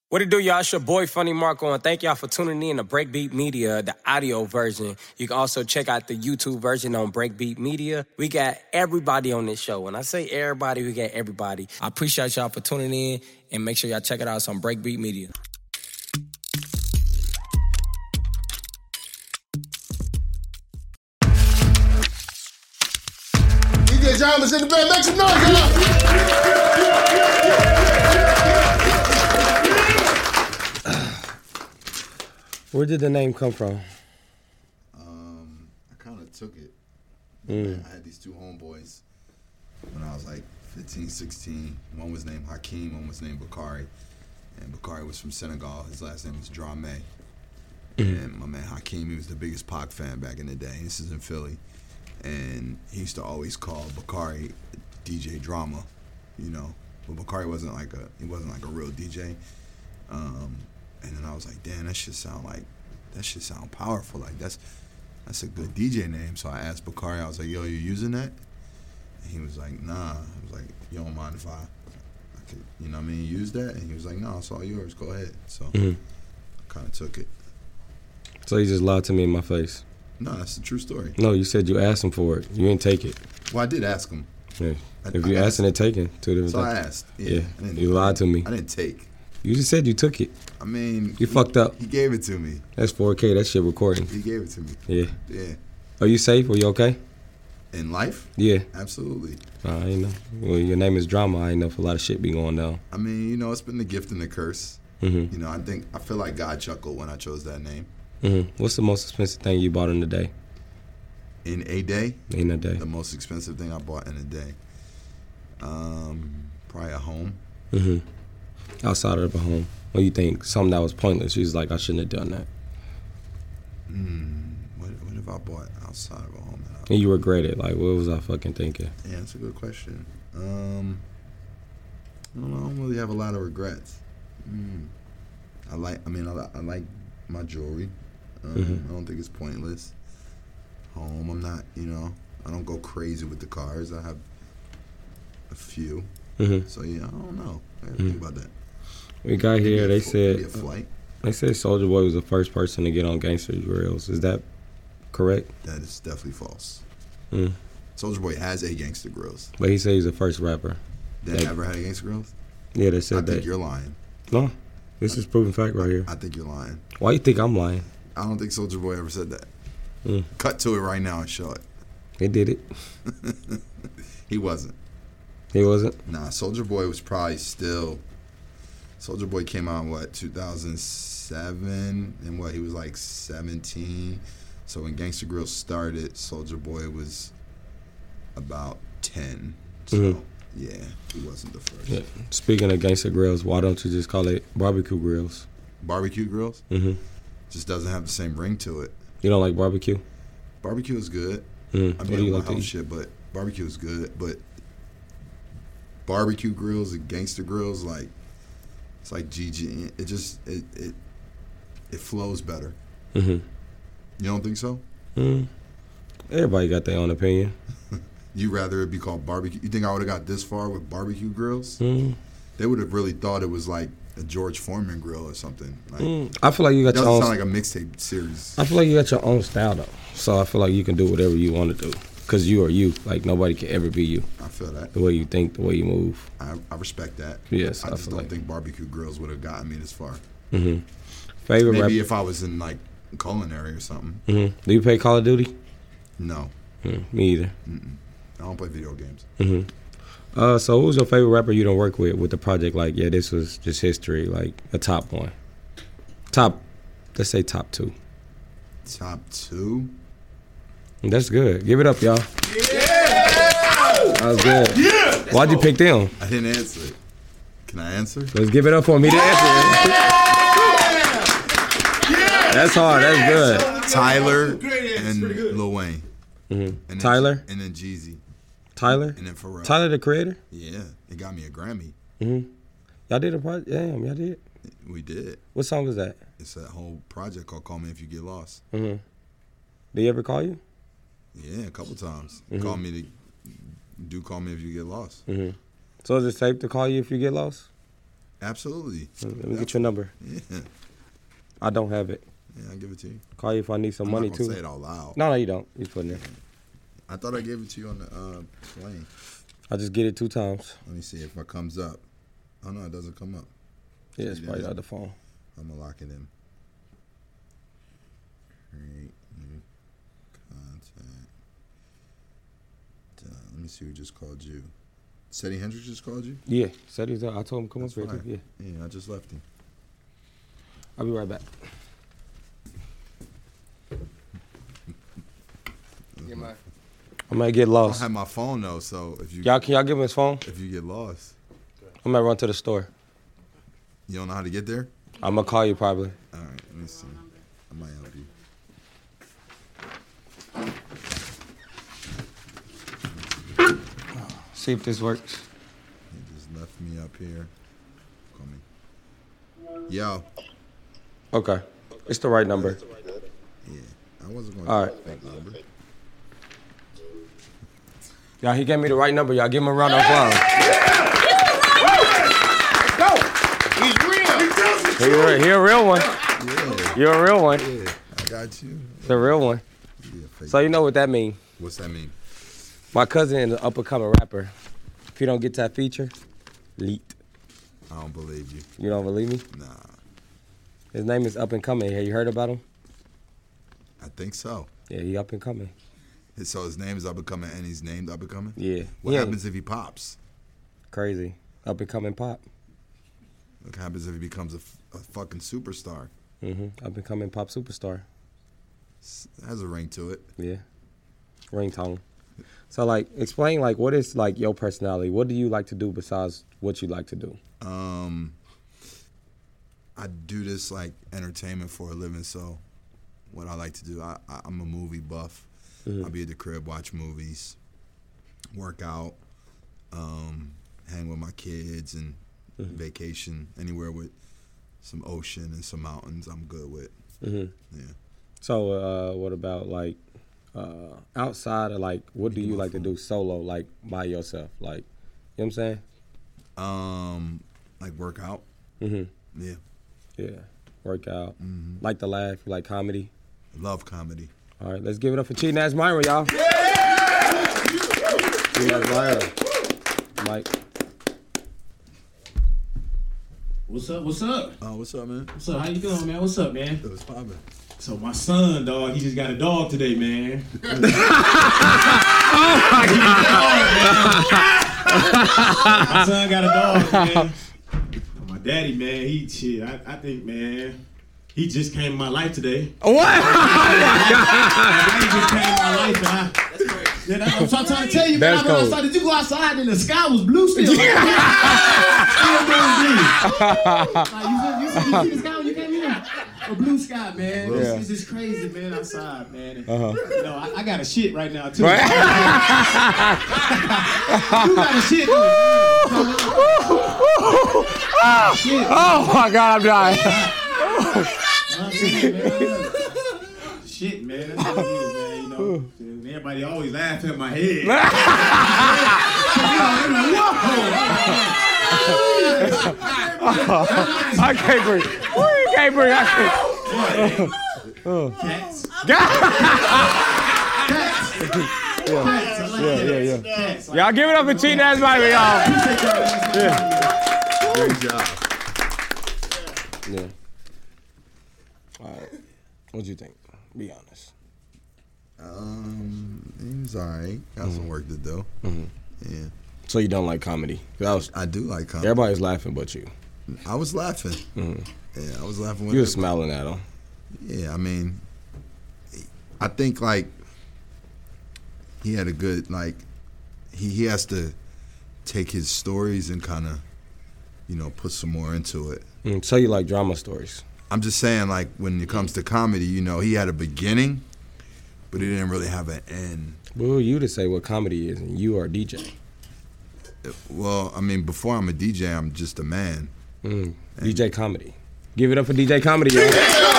What it do, y'all? It's your boy, Funny Marco, and thank y'all for tuning in to Breakbeat Media, the audio version. You can also check out the YouTube version on Breakbeat Media. We got everybody on this show. When I say everybody, we got everybody. I appreciate y'all for tuning in, and make sure y'all check it out. It's on Breakbeat Media. DJ Jarvis in the band. Make some noise, y'all. Where did the name come from? I kind of took it. I had these two homeboys when I was like 15, 16. One was named Hakeem, one was named Bakari. And Bakari was from Senegal. His last name was Dramé. And my man Hakeem, he was the biggest Pac fan back in the day. This is in Philly. And he used to always call Bakari DJ Drama, you know. But Bakari wasn't like a real DJ. And then I was like, damn, that shit sound powerful. Like that's a good DJ name. So I asked Bakari, I was like, yo, you using that? And he was like, nah. I was like, you don't mind if I could, you know what I mean, use that? And he was like, no, it's all yours. Go ahead. So I kind of took it. So you just lied to me in my face? No, that's the true story. No, you said you asked him for it. You didn't take it. Well, I did ask him. Yeah. If you asked and it taken, two different things. So I asked. Yeah. You lied to me. I didn't take. You just said you took it. I mean, you fucked up. He gave it to me. That's 4K. That shit recording. He gave it to me. Yeah. Yeah. Are you safe? Are you okay? In life? Yeah. Absolutely. I know. Well, your name is Drama. I know if a lot of shit be going down. I mean, you know, it's been the gift and the curse. You know, I feel like God chuckled when I chose that name. What's the most expensive thing you bought in a day? In a day? In a day. The most expensive thing I bought in a day. Probably a home. Outside of a home. What do you think? Something that was pointless. She's like, I shouldn't have done that. What have I bought outside of a home? And you regret it. Like, what was I fucking thinking? Yeah, that's a good question. I don't know. I don't really have a lot of regrets. I like my jewelry. I don't think it's pointless. Home, I'm not, you know, I don't go crazy with the cars. I have a few. So, yeah, I don't know. I gotta think about that. We got here, they said Soulja Boy was the first person to get on Gangsta Grills. Is that correct? That is definitely false. Soulja Boy has a Gangsta Grills. But he said he's the first rapper. That ever had a Gangsta Grills? Yeah, they said that. I think you're lying. No, this is proven fact right here. I think you're lying. Why you think I'm lying? I don't think Soulja Boy ever said that. Cut to it right now and show it. He did it. He wasn't. He wasn't? Nah, Soulja Boy was probably still... Soulja Boy came out in, 2007? And he was like 17. So when Gangsta Grills started, Soulja Boy was about 10. So, yeah, he wasn't the first. Yeah. Speaking of Gangsta Grills, why don't you just call it barbecue grills? Barbecue grills? Just doesn't have the same ring to it. You don't like barbecue? Barbecue is good. I What do you like to eat? Shit, but barbecue is good. But barbecue grills and Gangsta Grills, like, it's like GG. It just it flows better. You don't think so? Everybody got their own opinion. You rather it be called barbecue? You think I would have got this far with barbecue grills? They would have really thought it was like a George Foreman grill or something. Like, I feel like you got your own. Doesn't sound like a mixtape series. I feel like you got your own style though, so I feel like you can do whatever you want to do. Cause you are you. Like nobody can ever be you. I feel that. The way you think, the way you move. I respect that. Yes, I just don't think barbecue grills would have gotten me this far. Favorite Maybe rapper? if I was in like culinary or something. Do you play Call of Duty? No. Me either. I don't play video games. So who's your favorite rapper you don't work with the project? Like, yeah, this was just history. Like a top one. Let's say top two. Top two? That's good. Give it up, y'all. Yeah! That was good. Yeah! Why'd you pick them? I didn't answer it. Can I answer? Let's give it up for me to answer it. That's hard. That's good. Tyler and Lil Wayne. And Tyler? And then Jeezy. Tyler? And then Pharrell. Tyler, the creator? Yeah. It got me a Grammy. Y'all did a project? Damn, y'all did? We did. What song was that? It's that whole project called Call Me If You Get Lost. Did he ever call you? Yeah, a couple times. Call me If You Get Lost. So is it safe to call you if you get lost? Absolutely. Let me get your number. Yeah. I don't have it. Yeah, I'll give it to you. Call you if I need some money, not too. Say it out loud. No, you don't. You putting it. I thought I gave it to you on the plane. I just get it 2 times. Let me see if it comes up. Oh, no, it doesn't come up. Yeah, it's probably on the phone. I'm going to lock it in. Create new contact. Let me see who just called you. Seti Hendricks just called you? Yeah, said he's I told him come That's up here. fine. Too. Yeah. Yeah, I just left him. I'll be right back. I might get I lost. have my phone though, so if you Can y'all give him his phone? if you get lost, I might run to the store. you don't know how to get there? I'm gonna call you probably. All right, let me see. I might help you. See if this works. He just left me up here. Call me. Yo. Okay, it's the right number. Yeah, I wasn't going All to right. fake number. Y'all, he gave me the right number. Y'all give him a round of applause. He's real. He a real one. Yeah, You're a real one. yeah, I got you. It's a real one. Yeah, fake. So you know what that means. What's that mean? My cousin is an up-and-coming rapper. If you don't get that feature, leet. I don't believe you. You don't believe me? Nah, His name is Up-and-Coming. Have you heard about him? I think so. Yeah, he up-and-coming. So his name is Up and Coming, and he's named Up and Coming. Yeah. What He ain't happens if he pops? Crazy. Up-and-coming pop. What happens if he becomes a fucking superstar? Up-and-coming pop superstar. It has a ring to it. Yeah. Ringtone. So, like, explain, like, what is, like, your personality? What do you like to do besides what you like to do? I do this like entertainment for a living, so what I like to do, I'm a movie buff. I'll be at the crib, watch movies, work out, hang with my kids, and vacation anywhere with some ocean and some mountains. I'm good with. Yeah. So, what about, like, outside of, like, what do you like to do solo, like, by yourself? Like, you know what I'm saying? Like work out. Mm-hmm. Yeah. Yeah. Work out. Like to laugh. You like comedy? Love comedy. All right, let's give it up for Cheating Ass Myra, y'all. Cheating Ass Myra. Mike. What's up? What's up? What's up, man? What's up? How you doing, man? What's up, man? What's poppin'? So my son, dog, he just got a dog today, man. My son got a dog, man. My daddy, man, I think, man, he just came in my life today. What? My daddy just came in my life, and I'm trying to tell you, man, That's I went cold. outside. Did you go outside and the sky was blue still? Still blue. You see the sky when you came in? A blue sky, man. Yeah. It's just crazy, man, outside, man. And, Uh-huh. you know, I got a shit right now, too. Right? You got a shit, too. Oh my God, I'm dying. Shit, man. That's what it is, man. You know, everybody always laugh at my head. I can't breathe. You can't breathe. I can't. Cats. Yeah. Cats. Y'all give it up for Cheating Ass Myra, y'all. Great job. Yeah. All right. What'd you think? Be honest. He was alright. Got some work to do. Yeah. So you don't like comedy? I do like comedy. Everybody's laughing but you. I was laughing. Yeah, I was laughing with You were him. smiling at him. Yeah, I mean, I think like he had a good he has to take his stories and kind of, put some more into it. So you like drama stories? I'm just saying, like, when it comes to comedy, he had a beginning, but he didn't really have an end. Well, who are you to say what comedy is, and you are a DJ? Well, I mean, before I'm a DJ, I'm just a man. DJ Comedy. Give it up for DJ Comedy, y'all. I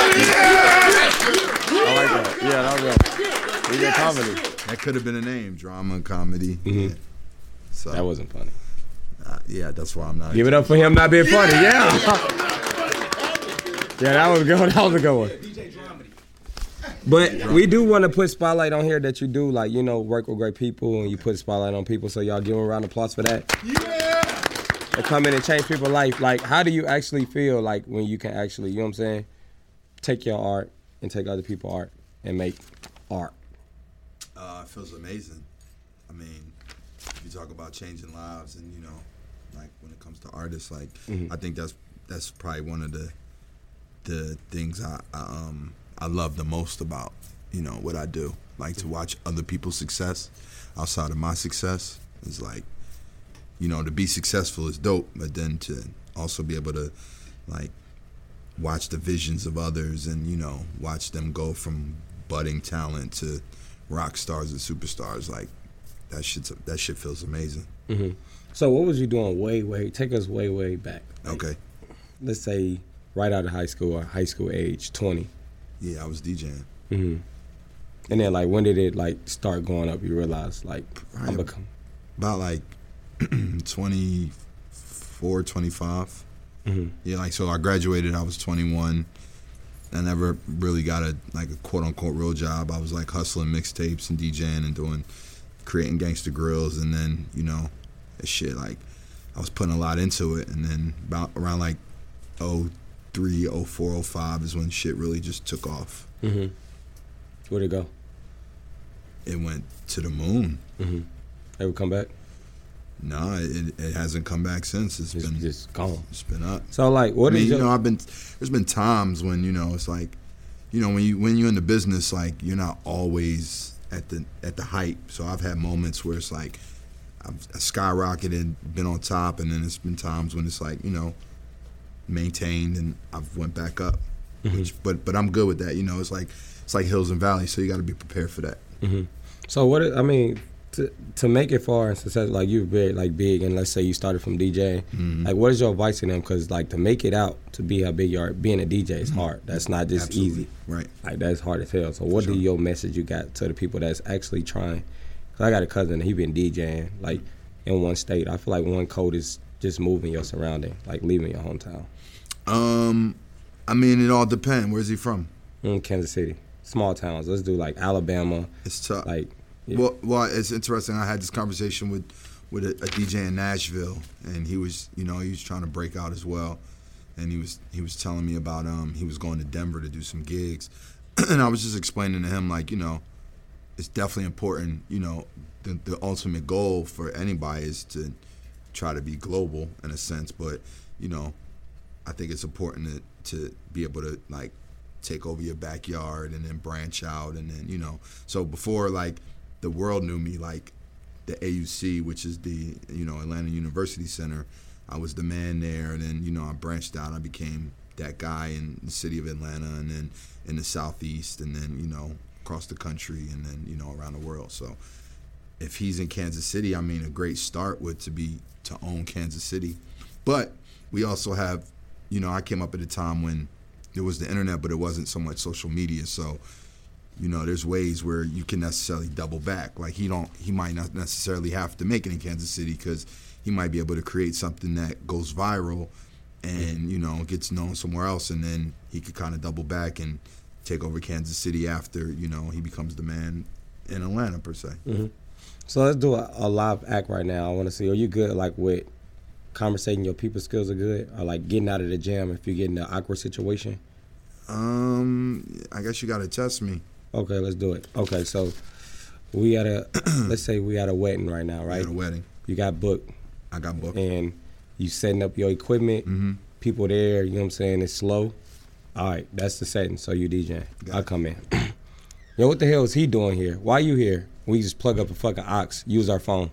like that. Yeah, that was good. DJ Comedy. That could have been a name, drama and comedy. Yeah. So That wasn't funny. Yeah, that's why I'm not. Give it up for him not being funny. Yeah. Yeah, that was good. That was a good one. But we do want to put spotlight on here that you do, like, you know, work with great people and you put spotlight on people. So y'all give them a round of applause for that. Yeah. And come in and change people's life. Like, how do you actually feel like when you can actually, you know what I'm saying, take your art and take other people's art and make art? It feels amazing. I mean, if you talk about changing lives and, you know, like when it comes to artists, like I think that's probably one of the things I love the most about, you know, what I do. Like to watch other people's success outside of my success is like, you know, to be successful is dope, but then to also be able to like watch the visions of others and, you know, watch them go from budding talent to rock stars and superstars, like that shit feels amazing. Mm-hmm. So what was you doing take us way back? Like, okay. Let's say right out of high school or high school age, 20. Yeah, I was DJing. Mm-hmm. And then like when did it like start going up? You realize like about like 24, 25. Mm-hmm. Yeah, like so I graduated, I was 21. I never really got a quote unquote real job. I was like hustling mixtapes and DJing and creating gangster grills, and then, you know, shit, like I was putting a lot into it, and then about around like 03, 04, 05 is when shit really just took off. Mm-hmm. Where'd it go? It went to the moon. Mm-hmm. Ever come back? No, it hasn't come back since. It's been just gone. It's been up. So like, there's been times when, you know, it's like, you know, when you're in the business, like you're not always at the height. So I've had moments where it's like I've skyrocketed, been on top, and then it's been times when it's like, you know, maintained and I've went back up. Mm-hmm. But I'm good with that. You know, it's like hills and valleys, so you got to be prepared for that. Mm-hmm. So to make it far and successful, like you're very like big, and let's say you started from DJing, mm-hmm. like what is your advice to them? Because like to make it out to be how big you are, being a DJ is hard. That's not just Absolutely. Easy. Right. Like that's hard as hell. So what do your message you got to the people that's actually trying? Cause I got a cousin, he been DJing like in one state. I feel like one code is just moving your surrounding, like leaving your hometown. I mean, it all depends. Where's he from? Kansas City. Small towns. Let's do like Alabama. It's tough. Like, yeah. Well, it's interesting. I had this conversation with a DJ in Nashville, and he was trying to break out as well, and he was telling me about he was going to Denver to do some gigs, and I was just explaining to him, like, you know, it's definitely important. You know, the ultimate goal for anybody is to try to be global in a sense, but, you know, I think it's important to be able to like take over your backyard and then branch out, and then, you know, so before like the world knew me, like the AUC, which is the, you know, Atlanta University Center, I was the man there, and then, you know, I branched out. I became that guy in the city of Atlanta, and then in the Southeast, and then, you know, across the country, and then, you know, around the world. So if he's in Kansas City, I mean, a great start would to own Kansas City. But we also have, you know, I came up at a time when there was the internet, but it wasn't so much social media. So, you know, there's ways where you can necessarily double back. Like he might not necessarily have to make it in Kansas City, because he might be able to create something that goes viral and, you know, gets known somewhere else, and then he could kind of double back and take over Kansas City after, you know, he becomes the man in Atlanta per se. Mm-hmm. So let's do a live act right now. I want to see, are you good like with conversating? Your people skills are good, or like getting out of the jam if you get in an awkward situation? I guess you got to test me. Okay, let's do it. Okay, so we at let's say we at a wedding right now, right? At a wedding. You got booked. I got booked. And you setting up your equipment. Mm-hmm. People there, you know what I'm saying, it's slow. All right, that's the setting, so you DJing. I'll come in. Yo, what the hell is he doing here? Why you here? We just plug up a fucking aux, use our phone.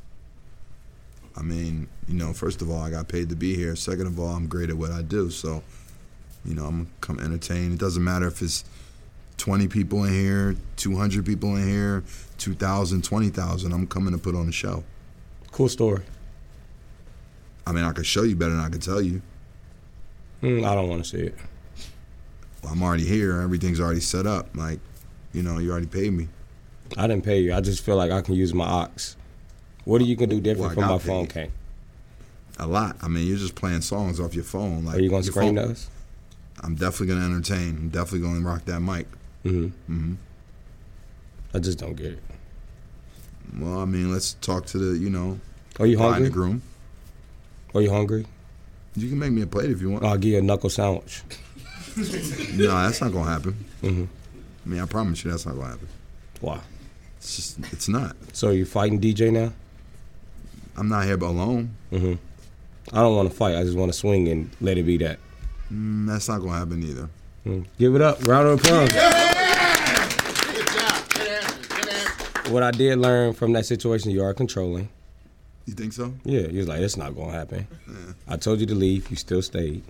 I mean, you know, first of all, I got paid to be here. Second of all, I'm great at what I do. So, you know, I'm going to come entertain. It doesn't matter if it's 20 people in here, 200 people in here, 2,000, 20,000. I'm coming to put on a show. Cool story. I mean, I could show you better than I could tell you. I don't want to see it. Well, I'm already here. Everything's already set up. Like, you know, you already paid me. I didn't pay you. I just feel like I can use my aux. What are you going to do different from my phone, Kane? A lot. I mean, you're just playing songs off your phone. Like, Are you gonna your scream phone- to us? I'm definitely gonna entertain. I'm definitely gonna rock that mic. I just don't get it. Well, I mean, let's talk to the, Are you bride and hungry? the groom. Are you hungry? You can make me a plate if you want. I'll give you a knuckle sandwich. No, that's not gonna happen. I mean, I promise you, that's not gonna happen. Why? It's not. So are you fighting DJ now? I'm not here alone. I don't want to fight. I just want to swing and let it be that. That's not gonna happen either. Give it up. Round of applause. Good job. Good answer. What I did learn from that situation, you are controlling. You think so? Yeah, you was like, it's not going to happen. I told you to leave. You still stayed.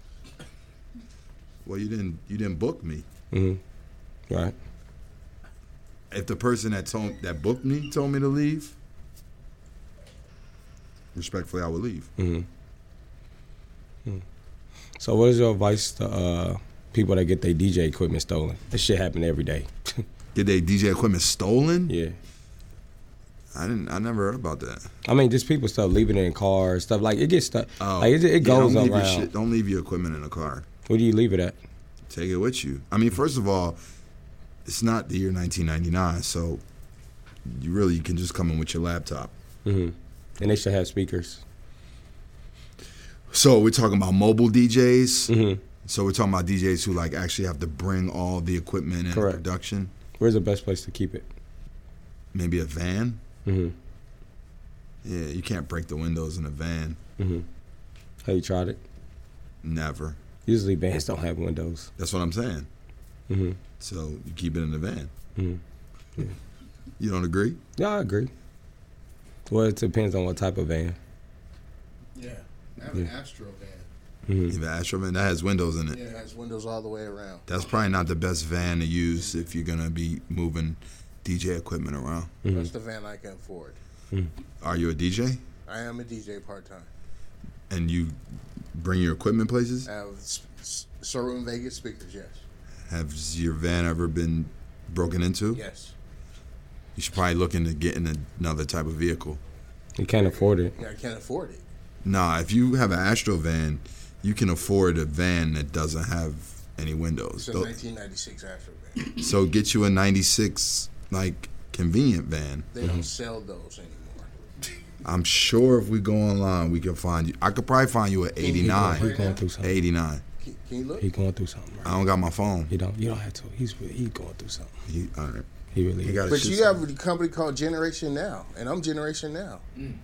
Well, you didn't book me. Right? If the person that booked me told me to leave, respectfully, I would leave. So what is your advice to people that get their DJ equipment stolen? This shit happen every day. Get their DJ equipment stolen? Yeah. I never heard about that. I mean, just people stuff, leaving it in cars, stuff like it gets stuck. Oh, Like it goes don't leave your around. don't leave your equipment in a car. Where do you leave it at? Take it with you. I mean, first of all, it's not the year 1999, so you can just come in with your laptop. And they should have speakers. So we're talking about mobile DJs. So we're talking about DJs who like actually have to bring all the equipment and Correct. production. Where's the best place to keep it? Maybe a van. Yeah, you can't break the windows in a van. Have you tried it? Never. Usually vans don't have windows. That's what I'm saying. So you keep it in the van. You don't agree? Yeah, I agree. Well, it depends on what type of van. Yeah. I have an Astro van. You have an Astro van that has windows in it. Yeah, it has windows all the way around. That's probably not the best van to use if you're gonna be moving DJ equipment around. That's the van I can afford. Are you a DJ? I am a DJ part-time. And you bring your equipment places? I have showroom Vegas speakers, yes. Has your van ever been broken into? Yes. You should probably look into getting another type of vehicle. You can't afford it. Yeah, I can't afford it. Nah, if you have an Astro van, you can afford a van that doesn't have any windows. It's a 1996 Astro van. So get you a 96, like, convenient van. They don't sell those anymore. I'm sure if we go online, we can find you. I could probably find you an He 89. going through something. 89. Can you look? He going through something. Right? I don't got my phone. You don't have to. He's going through something. All right. He really He is. got But shit you something. have a company called Generation Now, and I'm Generation Now.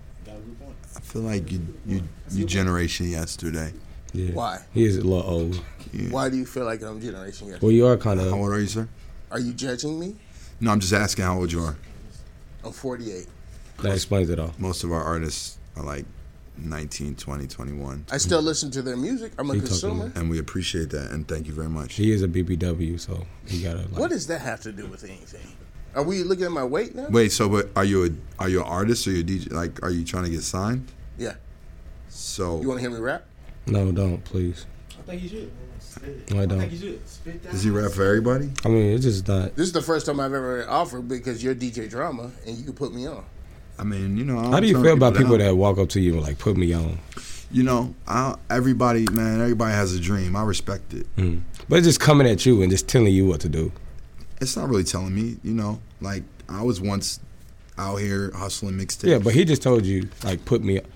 I feel like you generation yesterday. Yeah. Why? He is a little old. Why do you feel like I'm Generation Now? Well, you are kind How of. old are you, sir? Are you judging me? No, I'm just asking how old you are. I'm 48. That explains it all. Most of our artists are like 19, 20, 21. I still listen to their music. I'm a He talking consumer. about- And we appreciate that, and thank you very much. He is a BBW, so he gotta. Like, What does that have to do with anything? Are we looking at my weight now? Wait, so but are you an artist or you a DJ? Like, are you trying to get signed? Yeah. So You want to hear me rap? No, don't please. I think you should. No, I I don't. think you should. Spit that. does he rap for everybody? I mean, it's just not. This is the first time I've ever offered because you're DJ Drama and you can put me on. I mean, you know. I How don't do you turn feel about people down. that walk up to you and like put me on? You know, everybody has a dream. I respect it. But it's just coming at you and just telling you what to do. It's not really telling me, you know. Like, I was once out here hustling mixtapes. Yeah, but he just told you like put me.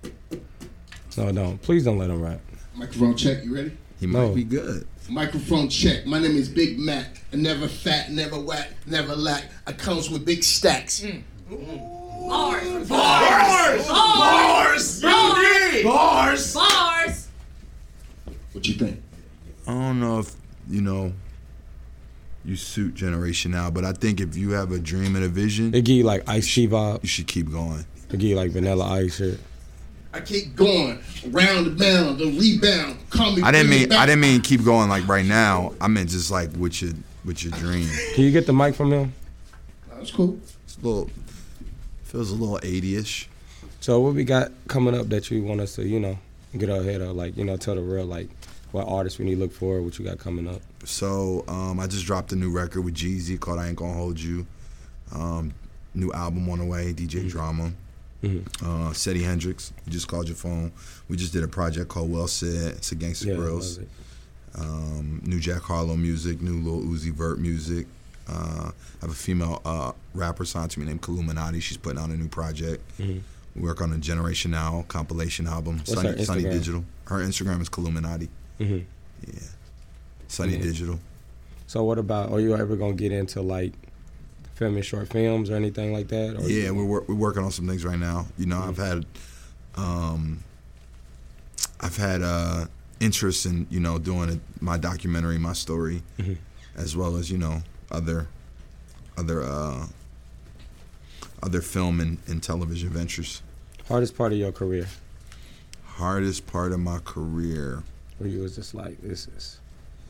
No, don't. Please don't let him rap. Microphone check, you ready? he No. might be good. Microphone check. My name is Big Mac. I never fat, never whack, never lack. I comes with big stacks. Bars! Bars! Bars! Bars! Bars! What you think? I don't know if you suit Generation Now, but I think if you have a dream and a vision, They give you like Ice T vibe. you should keep going. They give you like Vanilla Ice shit. I keep going, round and bound, the rebound. Call me. I didn't bring it mean back. keep going like right now. I meant just like with your dream. Can you get the mic from him? That's cool. It's feels a little 80ish. So what we got coming up that you want us to, get our head of, like, tell the real, like, what artists we need to look for, what you got coming up. So I just dropped a new record with Jeezy called I Ain't Gonna Hold You. New album on the way, DJ Drama. Seti Hendrix, You Just Called Your Phone. We just did a project called Well Said. It's a Gangsta Grills. New Jack Harlow music, new Lil Uzi Vert music. I have a female rapper signed to me named Illuminati. She's putting out a new project. We work on a Generation Now compilation album. Sunny Digital. Her Instagram is Illuminati. Yeah. Sunny Digital. So what about, are you ever going to get into like filming short films or anything like that? Or yeah, we're working on some things right now. You know, I've had interest in, you know, doing my documentary, my story, as well as, you know, other film and television ventures. Hardest part of your career? Hardest part of my career. Where you was just like, this is.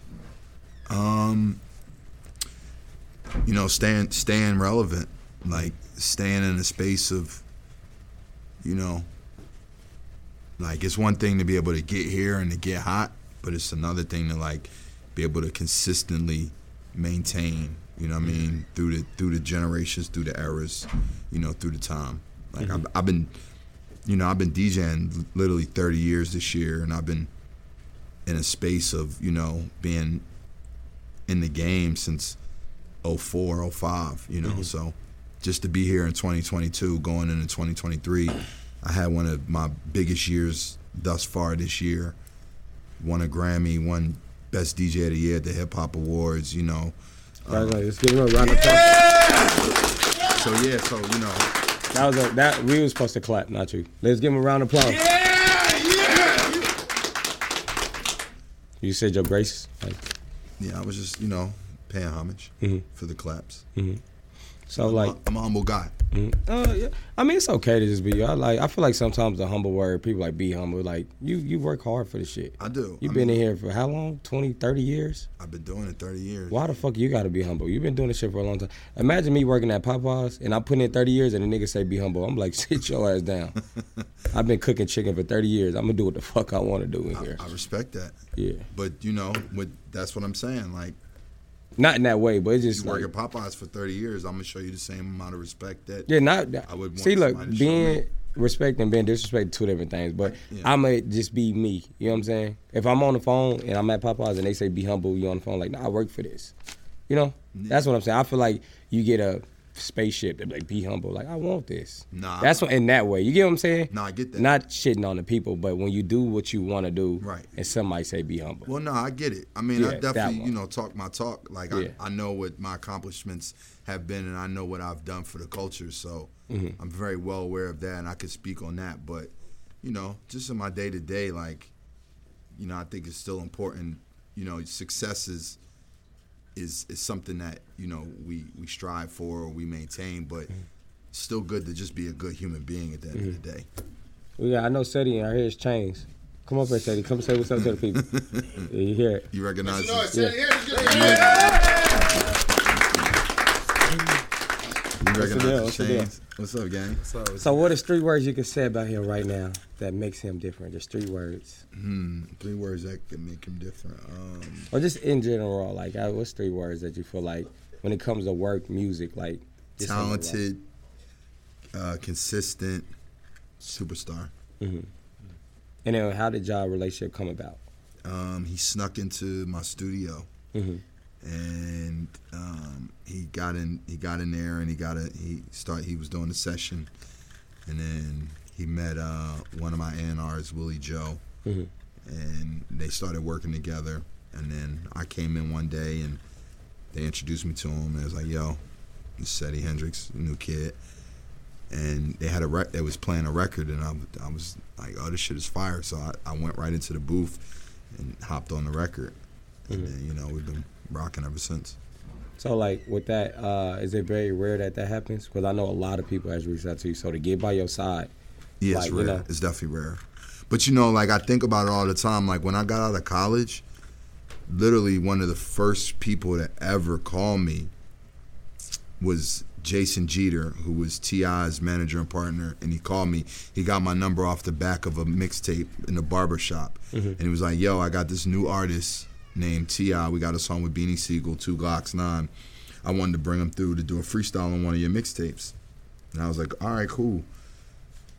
You know, staying relevant, like staying in a space of, you know, like it's one thing to be able to get here and to get hot, but it's another thing to like be able to consistently maintain, you know what I mean, through the generations, through the eras, you know, through the time. Like I've been DJing literally 30 years this year, and I've been in a space of, you know, being in the game since 04, 05, you know, so just to be here in 2022, going into 2023, I had one of my biggest years thus far this year. Won a Grammy, won Best DJ of the Year at the Hip Hop Awards, you know. Let's give him a round of applause. So you know. We was supposed to clap, not you. Let's give him a round of applause. You said your graces? Like, yeah, I was just, you know, paying homage for the claps. So I'm a humble guy. Yeah. I mean, it's okay to just be. I feel like sometimes the humble word, people like be humble. Like you work hard for the shit. I do. You've been in here for how long? 20, 30 years? I've been doing it 30 years. Why the fuck you gotta be humble? You've been doing this shit for a long time. Imagine me working at Popeyes and I put in 30 years and the nigga say be humble. I'm like, sit your ass down. I've been cooking chicken for 30 years. I'm gonna do what the fuck I want to do in here. I respect that. Yeah. But you know, that's what I'm saying. Like, not in that way, but it's just you like, work at Popeyes for 30 years. I'm gonna show you the same amount of respect that. Yeah, not. I would want see, look, somebody to show being me. respect and being disrespect, two different things. But I'ma just be me. You know what I'm saying? If I'm on the phone and I'm at Popeyes and they say be humble, you on the phone like, nah, I work for this. You know, that's what I'm saying. I feel like you get a spaceship that like be humble. Like I want this. Nah, that's what in that way. You get what I'm saying? Nah, I get that. Not shitting on the people, but when you do what you want to do, right? And somebody say be humble. Well, no, I get it. I mean, I definitely, one. you know, talk my talk. Like I know what my accomplishments have been, and I know what I've done for the culture. So I'm very well aware of that, and I could speak on that. But you know, just in my day to day, like, you know, I think it's still important. You know, success is something that, you know, we strive for or we maintain, but it's still good to just be a good human being at the end of the day. Well, yeah, I know Seti, and I hear his chains. Come up here, Seti. Come say what's up to the people. Yeah, you hear it. You recognize it? You recognize the chains? What's up, gang? So what are street words you can say about him right now that makes him different? The street words. 3 words that can make him different. Or just in general, like what's 3 words that you feel like when it comes to work, music, like talented, consistent, superstar. And then how did y'all relationship come about? He snuck into my studio. And he got in there, and he was doing the session, and then he met one of my A&Rs, Willie Joe, and they started working together. And then I came in one day, and they introduced me to him, and it was like, yo, this is Seti Hendrix, new kid. And they had they was playing a record, and I was like, oh, this shit is fire. So I went right into the booth and hopped on the record, and then, you know, we've been rocking ever since. So like with that, is it very rare that happens? Because I know a lot of people has reached out to you. So to get by your side, yeah, it's rare. You know, it's definitely rare. But you know, like I think about it all the time. Like when I got out of college, literally one of the first people to ever call me was Jason Jeter, who was T.I.'s manager and partner, and he called me. He got my number off the back of a mixtape in the barbershop, and he was like, yo, I got this new artist named T.I. We got a song with Beanie Siegel, 2 Glocks 9. I wanted to bring him through to do a freestyle on one of your mixtapes. And I was like, all right, cool.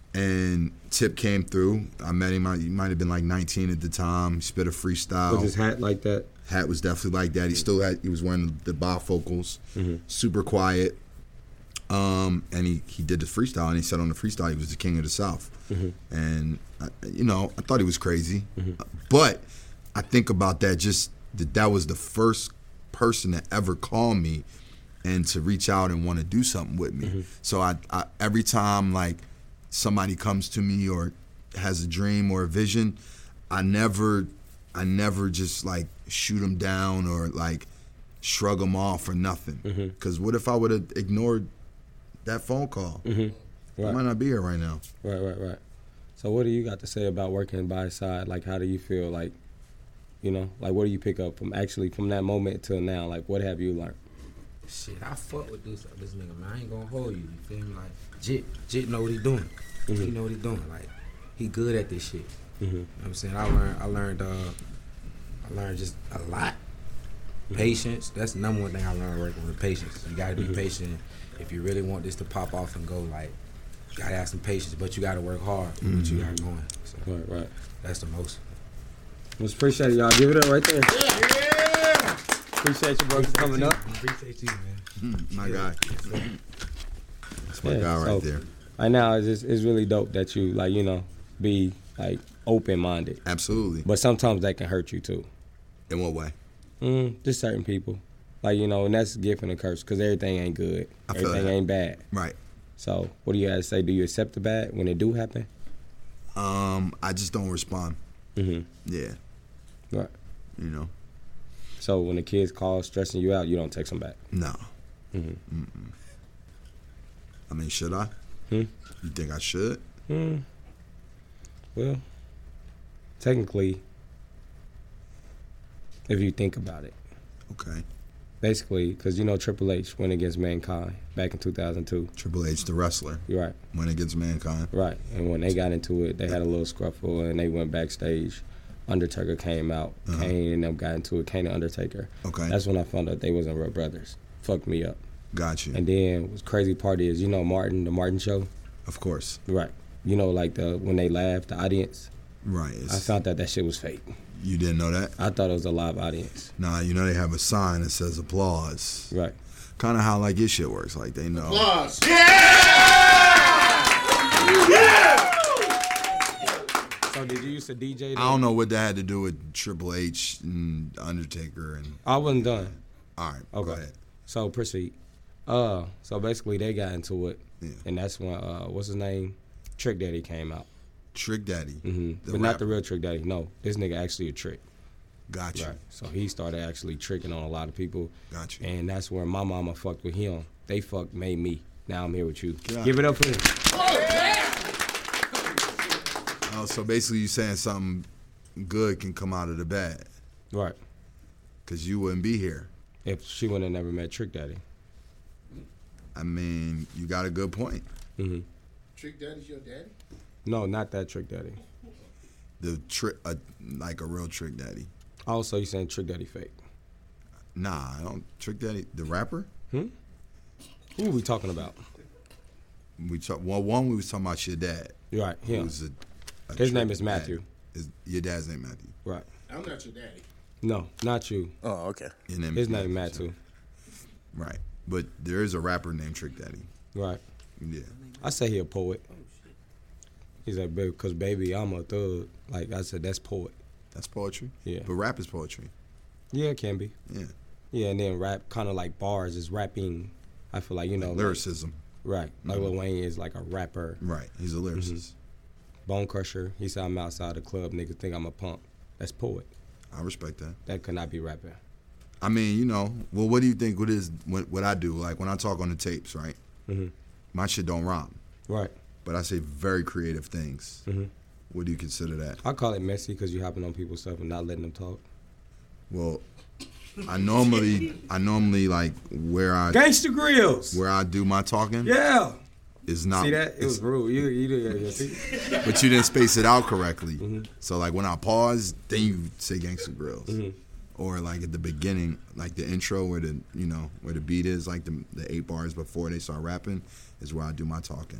And Tip came through. I met him. He might have been like 19 at the time. He spit a freestyle. Was his hat like that? Hat was definitely like that. He was wearing the bifocals. Super quiet. And he did the freestyle, and he said on the freestyle he was the king of the South. And I thought he was crazy. But I think about that, just that was the first person to ever call me and to reach out and want to do something with me. So I every time like somebody comes to me or has a dream or a vision, I never just like shoot them down or like shrug them off or nothing. Because what if I would have ignored that phone call? I might not be here right now. Right. So what do you got to say about working by his side? Like, how do you feel? Like, like what do you pick up from that moment till now? Like, what have you learned? Shit, I fuck with this nigga, man. I ain't gonna hold you. You feel me? Like, Jit know what he doing. He know what he doing. Like, he good at this shit. You know what I'm saying? I learned just a lot. Patience. That's the number one thing I learned working with patience. You gotta be patient if you really want this to pop off and go. Like, you gotta have some patience, but you gotta work hard for what you got going. So Right. That's the most. Let's appreciate it, y'all. Give it up right there. Yeah. Appreciate you, bro, for coming up. Appreciate you, man. My guy. That's my guy right there. Right now, it's really dope that you be like open-minded. Absolutely. But sometimes that can hurt you too. In what way? Just certain people. Like, and that's a gift and a curse because everything ain't good. Everything ain't bad. Right. So what do you have to say? Do you accept the bad when it do happen? I just don't respond. Yeah. Right. So when the kids call stressing you out, you don't text them back? No. I mean, should I? You think I should? Well, technically, if you think about it. Okay. Basically, because Triple H went against Mankind back in 2002. Triple H, the wrestler. You're right. Went against Mankind. Right. And when they got into it, they had a little scruffle and they went backstage. Undertaker came out. Kane and them got into it. Kane and Undertaker. Okay. That's when I found out they wasn't real brothers. Fucked me up. Got you. And then what's crazy part is, Martin, the Martin Show? Of course. Right. Like when they laughed, the audience? Right. I found out that shit was fake. You didn't know that? I thought it was a live audience. Nah, they have a sign that says applause. Right. Kind of how like your shit works. Like they know. Applause. So did you used to DJ then? I don't know what that had to do with Triple H and Undertaker and. I wasn't done. All right. Okay. Go ahead. So proceed. So basically they got into it, and that's when what's his name, Trick Daddy came out. Trick Daddy. But not the real Trick Daddy. No, this nigga actually a trick. Gotcha. Right. So he started actually tricking on a lot of people. Gotcha. And that's where my mama fucked with him. They made me. Now I'm here with you. Give it up for him. Oh, so basically you saying something good can come out of the bad. Right. Because you wouldn't be here. If she would have never met Trick Daddy. I mean, you got a good point. Trick Daddy's your daddy? No, not that Trick Daddy. The trick, like a real Trick Daddy. Also, you saying Trick Daddy fake? Nah, I don't. Trick Daddy, the rapper? Who are we talking about? We was talking about your dad. You're right, him. His name is Matthew. Your dad's name Matthew. Right. I'm not your daddy. No, not you. Oh, okay. His name Matthew. Right. But there is a rapper named Trick Daddy. Right. Yeah. I say he a poet. He's like, because baby, I'm a thug. Like I said, that's poet. That's poetry? Yeah. But rap is poetry. Yeah, it can be. Yeah. Yeah, and then rap, kind of like bars is rapping. I feel like, like lyricism. Right. Like Lil Wayne is like a rapper. Right. He's a lyricist. Bone Crusher, he said, I'm outside the club, niggas think I'm a punk. That's poet. I respect that. That could not be rapping. I mean, well, what do you think what I do? Like when I talk on the tapes, right? My shit don't rhyme. Right. But I say very creative things. What do you consider that? I call it messy because you hopping on people's stuff and not letting them talk. Well, I normally like where I Gangsta Grills. Where I do my talking. Yeah. Is not. See that? It was rude. You did. See? But you didn't space it out correctly. So like when I pause, then you say Gangsta Grills. Or like at the beginning, like the intro where the beat is, like the 8 bars before they start rapping, is where I do my talking.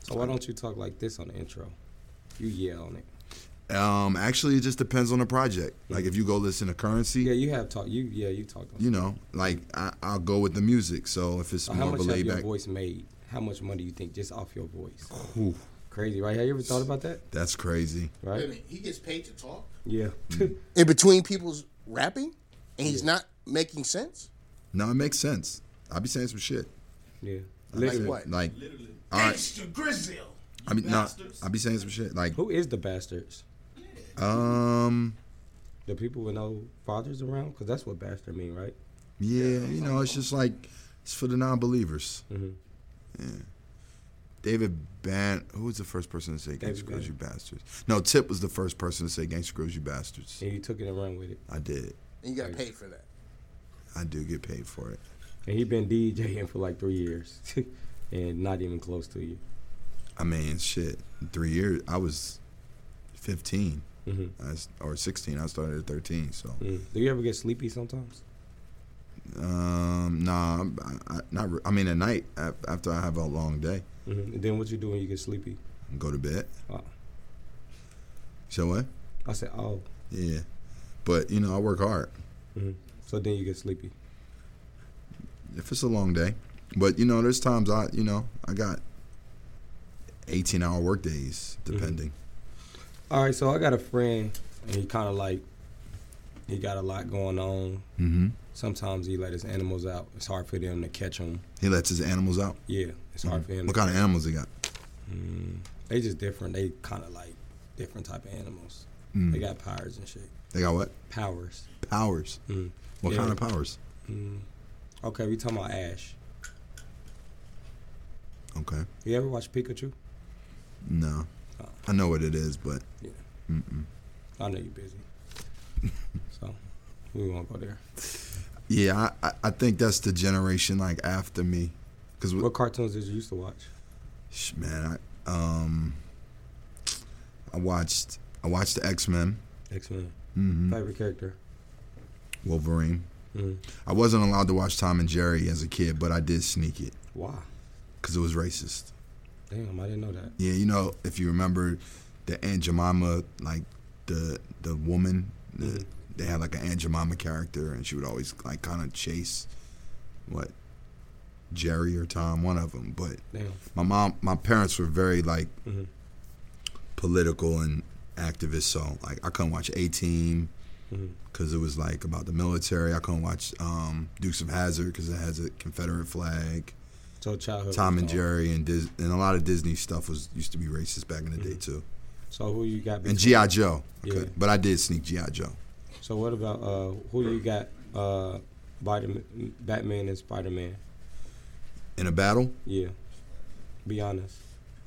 So why don't you talk like this on the intro? You yell on it. Actually, it just depends on the project. Like if you go listen to Currency, Yeah, you have talked. You talked. you know, like I'll go with the music. So if it's So how more of much a have laid your back, voice made? How much money do you think just off your voice? Ooh, Crazy, right? Have you ever thought about that? that's crazy. Wait a Right? minute, he gets paid to talk Yeah. in between people's rapping, and he's not making sense. No, it makes sense. I be saying some shit. yeah. Like Literally. what? Like, Literally. all right. Gangsta Grizzle. I mean, no, I be saying some shit. Like, Who is the bastards? The people with no fathers around? Because that's what bastard mean, right? yeah, you know, it's just like it's for the non-believers. Mm-hmm. Yeah. David Ban, who was the first person to say David "Gangsta Girls, Bannon. you bastards"? No, Tip was the first person to say "Gangsta Girls, you bastards." And you took it and run with it. I did. And you got paid for that. I do get paid for it. And he been DJing for like 3 years. And not even close to you. I mean, shit. 3 years. I was 15 Mm-hmm. or 16. I started at 13. So, Do you ever get sleepy sometimes? nah. Not. I mean, at night after I have a long day, Mm-hmm. And then what you do when you get sleepy? go to bed. Oh. So what? I said, oh. Yeah. But you know, I work hard. Mm-hmm. So then you get sleepy. If it's a long day, but you know, there's times I got 18-hour work days, depending. All right, so I got a friend, and he kind of like, he got a lot going on. Mm-hmm. Sometimes he let his animals out. It's hard for them to catch them. He lets his animals out. Yeah, it's hard for him. What kind of animals he got? They just different. They kind of like different type of animals. Mm. They got powers and shit. They got what? Powers. Powers. Mm. What Yeah. kind of powers? Okay, we talking about Ash. Okay. You ever watch Pikachu? No. Oh. I know what it is, but Yeah. mm-mm. I know you're busy. So we won't go there. Yeah, I think that's the generation like after me, because What cartoons did you used to watch? man, I watched the X-Men, X-Men. mm-hmm. Favorite character? Wolverine. Mm. I wasn't allowed to watch Tom and Jerry as a kid, but I did sneak it Why? because it was racist. Damn, I didn't know that. Yeah, you know, if you remember the Aunt Jemima, like the woman, they had like an Aunt Jemima character, and she would always like kind of chase Jerry or Tom, one of them. But Damn. my parents were very like Mm-hmm. political and activist, so like I couldn't watch A-Team because it was like about the military. I couldn't watch Dukes of Hazzard because it has a Confederate flag. So childhood. Tom was and all- Jerry and a lot of Disney stuff used to be racist back in the day too. So who you got? And G.I. Joe. Yeah. But I did sneak G.I. Joe. So what about who you got? Batman and Spider-Man. In a battle? Yeah. Be honest.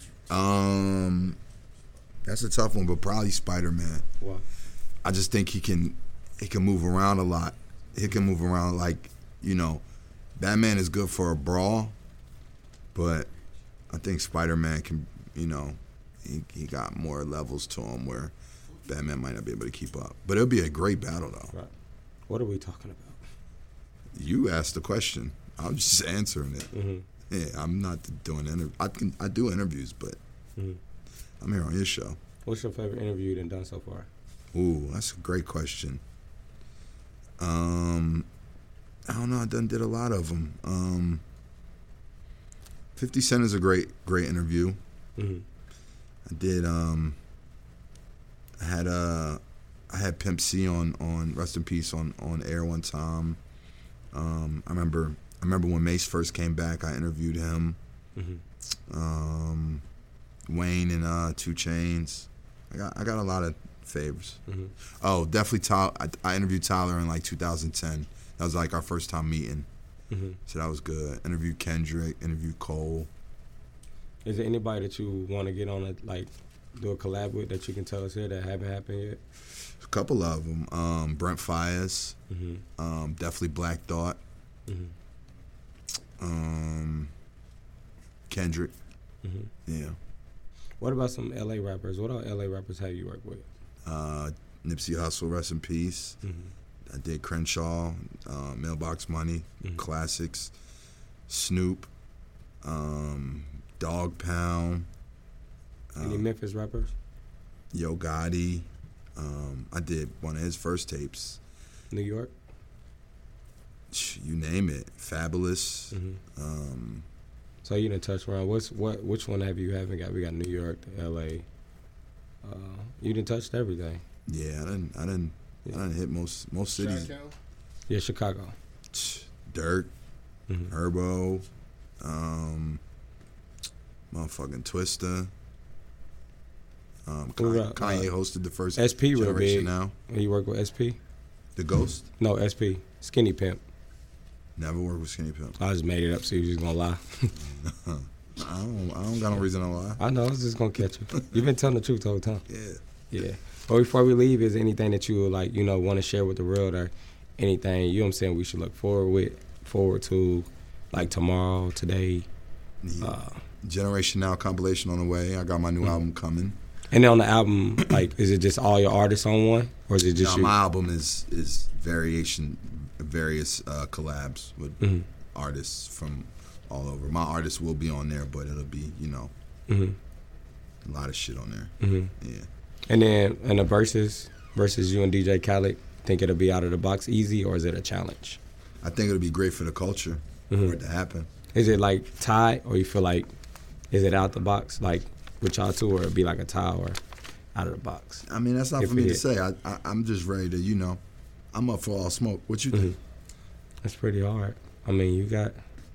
That's a tough one, but probably Spider-Man. Why? I just think he can move around a lot. He can move around like, you know, Batman is good for a brawl, but I think Spider-Man can, you know, he got more levels to him where Batman might not be able to keep up. But it'll be a great battle though. Right. What are we talking about? You asked the question. I'm just answering it. Mm-hmm. Yeah, I'm not doing I do interviews, but I'm here on your show. What's your favorite interview you've done so far? Ooh, that's a great question. I don't know. I did a lot of them. 50 Cent is a great interview. Mm-hmm. I did. I had Pimp C on Rest in Peace on air one time. I remember when Mace first came back. I interviewed him. Mm-hmm. Wayne and 2 Chainz. I got a lot of favors. Mm-hmm. Oh, definitely Tyler. I interviewed Tyler in like 2010. That was like our first time meeting. Mm-hmm. So that was good. Interviewed Kendrick. Interviewed Cole. Is there anybody that you want to get on do a collab with that you can tell us here that haven't happened yet? A couple of them. Brent Faiyaz. Mm-hmm. Definitely Black Thought. Mm-hmm. Kendrick. Mm-hmm. Yeah. What about some LA rappers? What other LA rappers have you worked with? Nipsey Hussle, rest in peace. Mm-hmm. I did Crenshaw, Mailbox Money, Classics, Snoop, Dog Pound, Any Memphis rappers? Yo Gotti. I did one of his first tapes. New York? You name it. Fabulous. So you done touch around. Which one haven't got? We got New York, L.A. You done touched everything. Yeah, I didn't hit most cities. Chi-Town? Yeah, Chicago. Dirk, Herbo, motherfucking Twista. Kanye hosted the first SP real Generation big. Now. When you work with SP? The Ghost. No, SP. Skinny Pimp. Never worked with Skinny Pimp. I just made it up so you was just gonna lie. I don't got no reason to lie. I know, I was just gonna catch you. You've been telling the truth the whole time. Yeah. Yeah. But before we leave, is there anything that you would like, want to share with the world, or anything, you know what I'm saying, we should look forward to, like tomorrow, today? Generation Now compilation on the way. I got my new album coming. And then on the album, like, is it just all your artists on one, or is it just you? My album is various collabs with artists from all over. My artists will be on there, but it'll be, a lot of shit on there. Yeah. And then in the versus you and DJ Khaled, think it'll be out of the box easy, or is it a challenge? I think it'll be great for the culture for it to happen. Is it like tie, or you feel like, is it out the box, like with y'all two, or it'd be like a tie or out of the box? I mean, that's not for me to say. I'm just ready to, I'm up for all smoke. What you think? That's pretty hard. I mean, you got.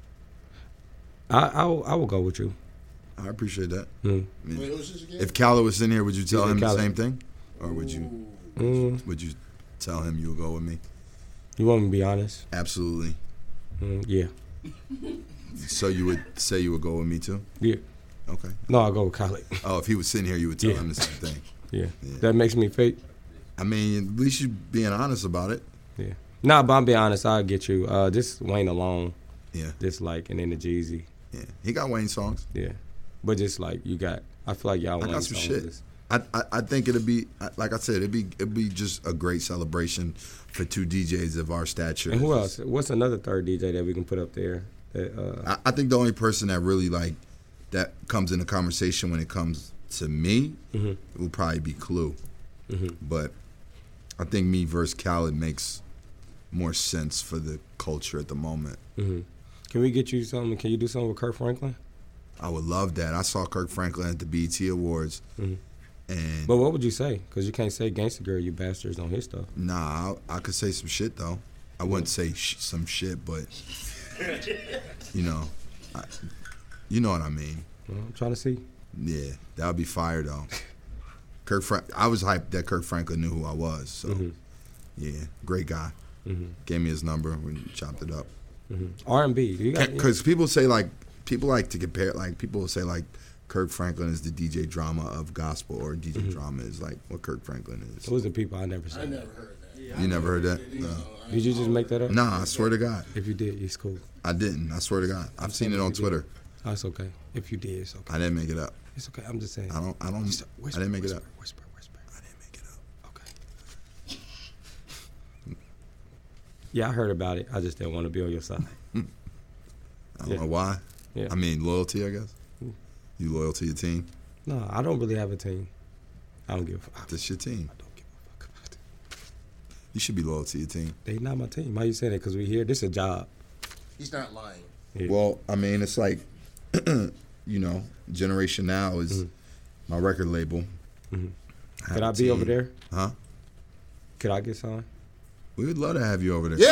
I will go with you. I appreciate that. Wait, what was this again? If Khaled was in here, would you tell him Khaled. the same thing, or would you tell him you would go with me? You want me to be honest? Absolutely. Yeah. So you would say you would go with me too? Yeah. Okay. No, I'll go with Khaled. Oh, if he was sitting here, you would tell him the same thing. Yeah. That makes me fake. I mean, at least you being honest about it. Yeah. Nah, but I'm being honest. I'll get you. Just Wayne alone. Yeah. Just like, and then the Jeezy. Yeah. He got Wayne songs. Yeah. But just like you got, I feel like y'all I Wayne got some songs. shit. I think it'd be, like I said, it'd be just a great celebration for two DJs of our stature. And who else? What's another third DJ that we can put up there? I think the only person that really that comes in the conversation when it comes to me will probably be Clue. But I think me versus Khaled makes more sense for the culture at the moment. Can we get you something? Can you do something with Kirk Franklin? I would love that. I saw Kirk Franklin at the BET Awards. And But what would you say? Because you can't say Gangsta Girl, you bastards, on his stuff. Nah, I could say some shit, though. I wouldn't say some shit, but, you know what I mean. Well, I'm trying to see. Yeah, that would be fire, though. I was hyped that Kirk Franklin knew who I was, so, yeah, great guy. Gave me his number, we chopped it up. R&B, do you got? Because people like to compare, like, people will say, like, Kirk Franklin is the DJ Drama of gospel, or DJ Drama is like what Kirk Franklin is. Those are people I never I said. never heard that. You never heard that? No. Did you just make that up? Nah, I swear to God. If you did, it's cool. I didn't. I swear to God. I've seen it on Twitter. Oh, it's okay. If you did, it's okay. I didn't make it up. It's okay. I'm just saying. I don't. I didn't make it up. Whisper. I didn't make it up. Okay. Yeah, I heard about it. I just didn't want to be on your side. I don't know why. Yeah. I mean, loyalty, I guess. You loyal to your team? No, I don't really have a team. I don't give a fuck. That's your team. I don't give a fuck about it. You should be loyal to your team. They not my team. Why you saying that? Because we here. This is a job. He's not lying. Yeah. Well, I mean, it's like, Generation Now is my record label. Could I be over there? Huh? Could I get signed? We would love to have you over there.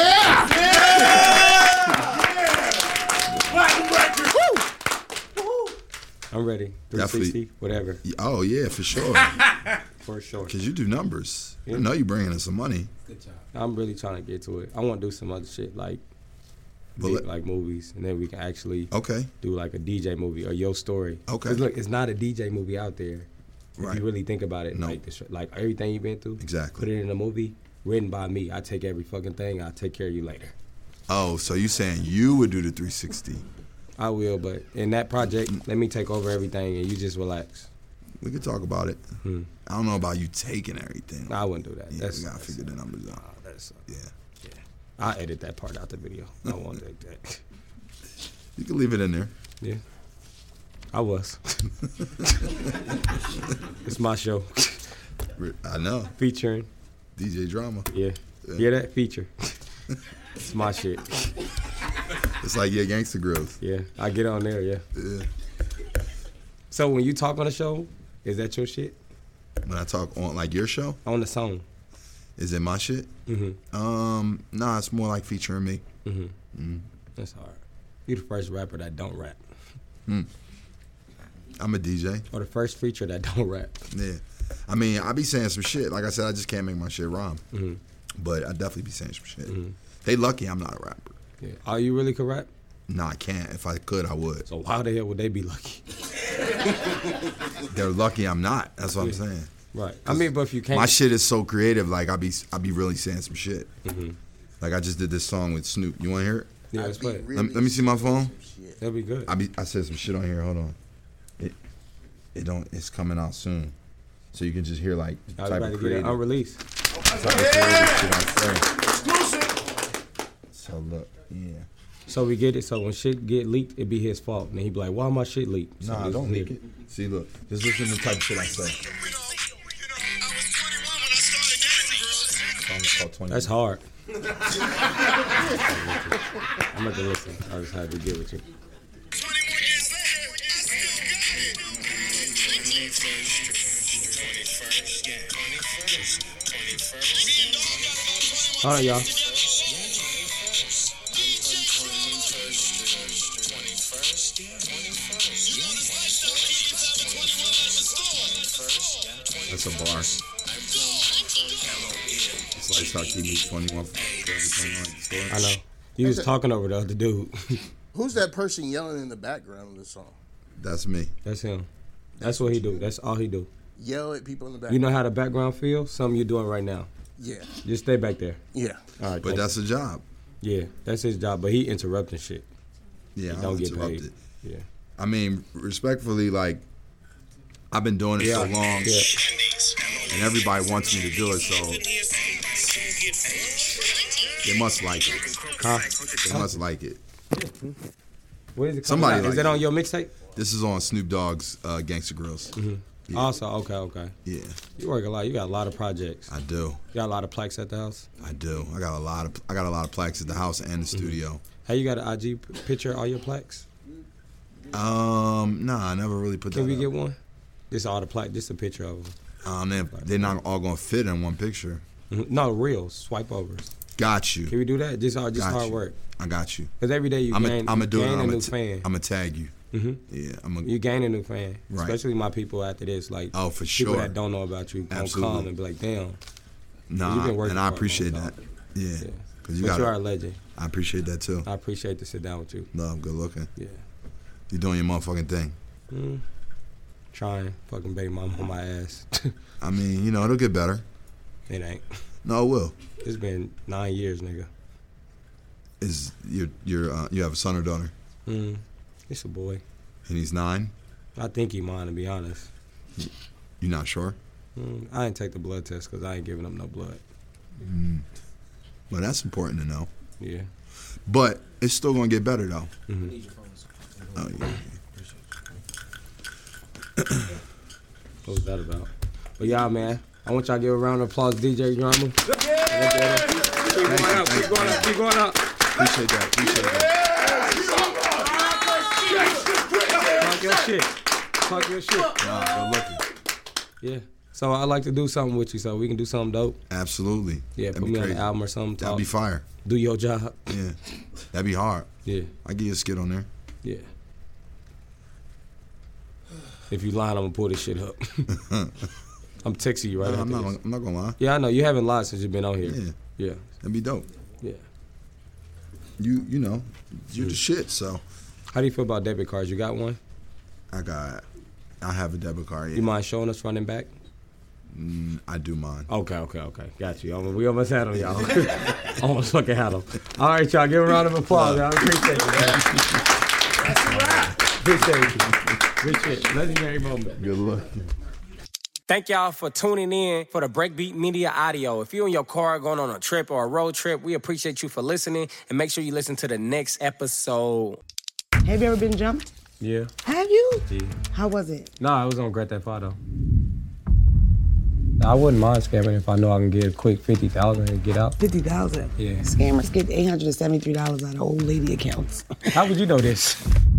I'm ready. 360, whatever. Oh, yeah, for sure. For sure. Because you do numbers. I know you bringing in some money. Good job. I'm really trying to get to it. I want to do some other shit like like movies, and then we can actually do like a DJ movie or your story. Okay. 'Cause look, it's not a DJ movie out there. Right. If you really think about it, like everything you've been through, Exactly. put it in a movie, written by me. I take every fucking thing. I'll take care of you later. Oh, so you saying you would do the 360? I will, but in that project, let me take over everything and you just relax. We could talk about it. I don't know about you taking everything. No, I wouldn't do that. Yeah, we gotta figure the numbers out. Yeah. I'll edit that part out the video. I won't take that. You can leave it in there. Yeah. I was. It's my show. I know. Featuring DJ Drama. Yeah. Hear that? Feature. It's my shit. It's like your Gangsta Grills. Yeah, I get on there, yeah. So when you talk on the show, is that your shit? When I talk on like your show? On the song. Is it my shit? Nah, it's more like featuring me. That's hard. You the first rapper that don't rap. I'm a DJ. Or the first feature that don't rap. Yeah. I mean, I be saying some shit. Like I said, I just can't make my shit rhyme. But I definitely be saying some shit. They lucky I'm not a rapper. Yeah. Oh, you really could rap? No, I can't. If I could, I would. So why the hell would they be lucky? They're lucky I'm not. That's what I'm saying. Right. I mean, but if you can't. My shit is so creative. Like I be really saying some shit. Like I just did this song with Snoop. You want to hear it? Yeah, let's play it. Let me see my phone. That'd be good. I said some shit on here. Hold on. It's coming out soon, so you can just hear like the type of creative. Unreleased. So look, yeah. So we get it. So when shit get leaked, it be his fault, and he be like, "Why my shit leaked?" So Nah, don't leak it. See, look, just listen to the type of shit I say. That's hard. I'm not gonna listen. I just had to get with you. All right, y'all. That's a bar. It's like start keeping 21. I know. You was talking over the other dude. Who's that person yelling in the background of the song? That's me. That's him. That's what he do. That's all he do. Yell at people in the background. You know how the background feels? Something you're doing right now. Yeah. Just stay back there. Yeah. All right. But that's a job. Yeah, that's his job. But he interrupting shit. Yeah, he don't get paid. It. Yeah. I mean, respectfully, like, I've been doing it so long, and everybody wants me to do it, so they must like it. Huh? They must like it. Where is it? Somebody is it on your mixtape? This is on Snoop Dogg's Gangsta Grills. Yeah. Also, okay. Yeah. You work a lot. You got a lot of projects. I do. You got a lot of plaques at the house? I do. I got a lot of plaques at the house and the studio. Hey, you got an IG picture of all your plaques? Nah, I never really put that Can we up. get one? Just all the plaques, just a picture of them. They're not all gonna fit in one picture. No, real swipe overs. Got you. Can we do that? Just hard work. I got you. Because every day you gain a new fan. I'm gonna tag you. Yeah, you gain a new fan, right. Especially my people after this. Like, oh, for people sure. that don't know about you gonna come and be like, damn. Nah, and I appreciate that. Yeah, because you are a legend. I appreciate that too. I appreciate to sit down with you. No, I'm good looking. Yeah, you're doing your motherfucking thing. Trying, fucking baby mama on my ass. I mean, you know, it'll get better. It ain't. No, it will. It's been 9 years, nigga. Is you have a son or daughter? It's a boy. And he's 9? I think he mine, to be honest. You not sure? I didn't take the blood test because I ain't giving up no blood. Well, that's important to know. Yeah. But it's still gonna get better though. Oh yeah. What was that about? But yeah, man, I want y'all to give a round of applause to DJ Drama. Yeah! Keep going up. Appreciate that. Talk your shit. Nah, good looking. Yeah. So I'd like to do something with you so we can do something dope. Absolutely. Yeah, put me on the album or something. That'd be fire. Do your job. Yeah. That'd be hard. Yeah. I'll give you a skit on there. Yeah. If you lying, I'm gonna pull this shit up. I'm texting you right now. I'm not gonna lie. Yeah, I know. You haven't lied since you've been on here. Yeah. That'd be dope. Yeah. You know, you're the shit, so. How do you feel about debit cards? You got one? I have a debit card, yeah. You mind showing us running back? I do mind. Okay. Got you. We almost had them, y'all. Almost fucking had them. All right, y'all. Give a round of applause, y'all. Appreciate it, man. That's a wrap. Appreciate you. Good shit. Legendary moment. Good luck. Thank y'all for tuning in for the Breakbeat Media Audio. If you're in your car going on a trip or a road trip, we appreciate you for listening. And make sure you listen to the next episode. Have you ever been jumped? Yeah. Have you? Yeah. How was it? Nah, I was on Grand Theft Auto. I wouldn't mind scamming if I know I can get a quick 50,000 and get out. 50,000. Yeah. Scammers get $873 out of old lady accounts. How would you know this?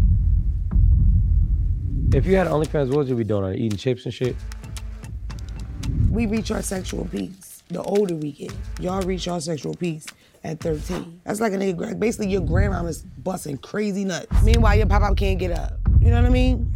If you had OnlyFans, what would you be doing? Eating chips and shit? We reach our sexual peaks the older we get. Y'all reach your sexual peaks at 13. That's like a nigga, basically your grandmama's busting crazy nuts. Meanwhile, your pop-up can't get up. You know what I mean?